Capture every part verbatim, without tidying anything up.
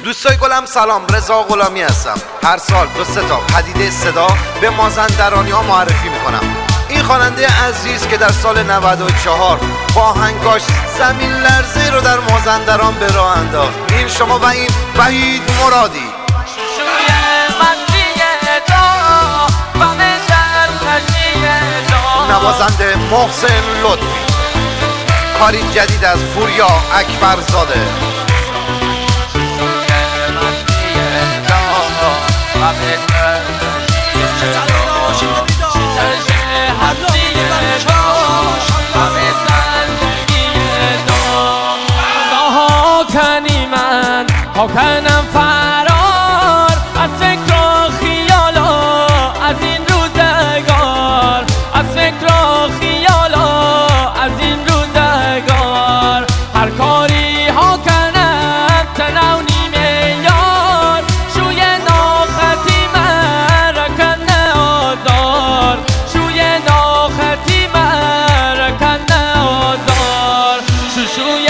دوستای گلم سلام، رضا غلامی هستم. هر سال دو سه تا پدیده صدا به مازندرانی ها معرفی میکنم. این خواننده عزیز که در سال نود و چهار با آهنگاش زمین لرزه رو در مازندران به راه انداخت. این شما و این وحید مرادی. نوازنده محسن لطفی. کاری جدید از پوریا اکبرزاده. کنی من ها کنم فرار از فکر و خیالا از این روزگار، از فکر و خیالا از این روزگار. هر کاری ها کنم تنو نیمه یار، شوی ناخطی من رکن آزار، شوی ناخطی من رکن آزار. شوشوی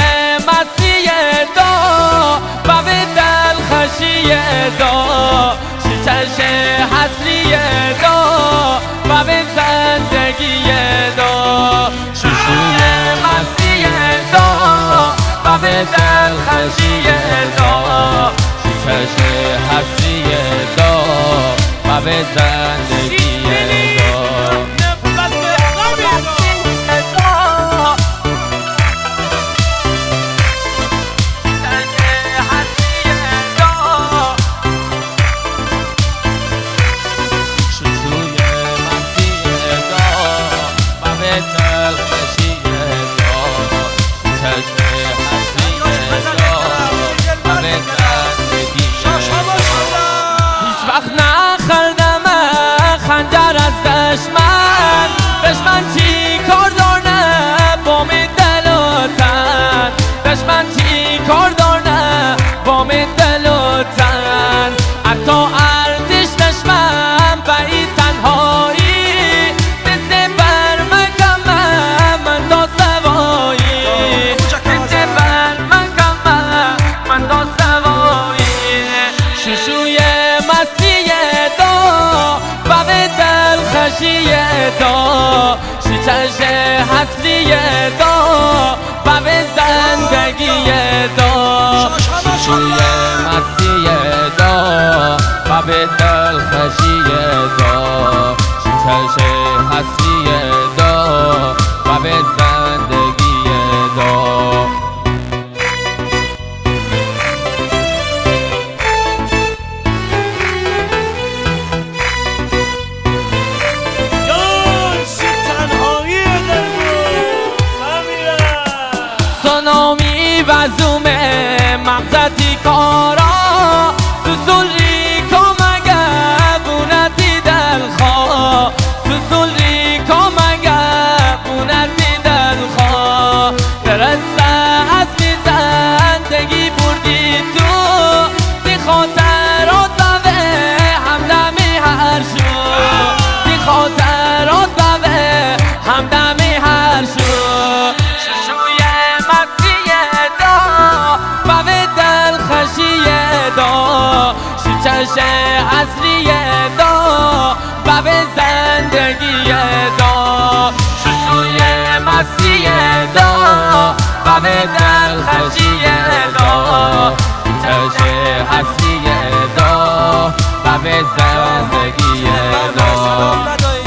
دا شیچش حسلی دا و به زندگی دا، شوشوی مستی دا و به دلخشی دا، شیچش حسلی دا و به زندگی دا. دشمن دشمن چی کار دارنه با می دل و تن، دشمن چی کار دارنه با می دل و تن. حتی ارتش دشمن و این تنهایی بسه بر مکم من دا سوایی، بسه بر مکم من دا سوایی. شوشوی مستی دا و به خشی دا، شیچش حسلی دا و به زندگی دا، شوشوی مستی دا و به دلخشی دا، شیچش حسلی دا و به زندگی دا. سونامی و زوم مغزتی کارا سوسولی کمگه بونتی دلخوا، سوسولی کمگه بونتی دلخوا. درسته از می زندگی بردی تو دی خاطرات بوه همدمی هر شو، دی خاطرات بوه همدمی هر شو. شیچش اصلی دا و به زندگی دا، شوشوی مستی دا و به دلخشی دا، شیچش اصلی دا و به زندگی دا.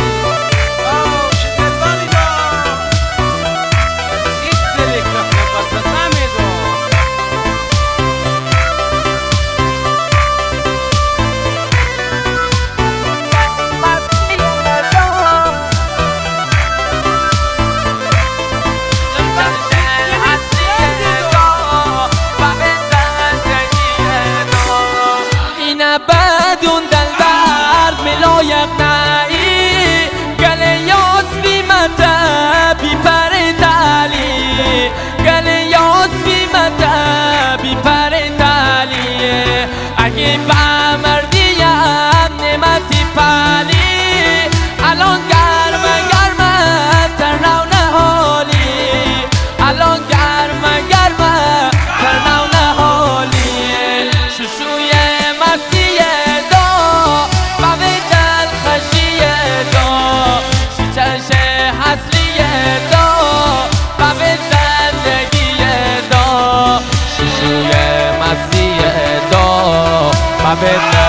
بدون دل درد ملایق نایی گل یاس بیمت بی پر تالی، گل یاس بیمت بی پر تالی. اگه بمردیم نعمتی پالی الان گرم گرم ترنو نهالی، الان گرم گرم ترنو نهالی. شوشو حبيبنا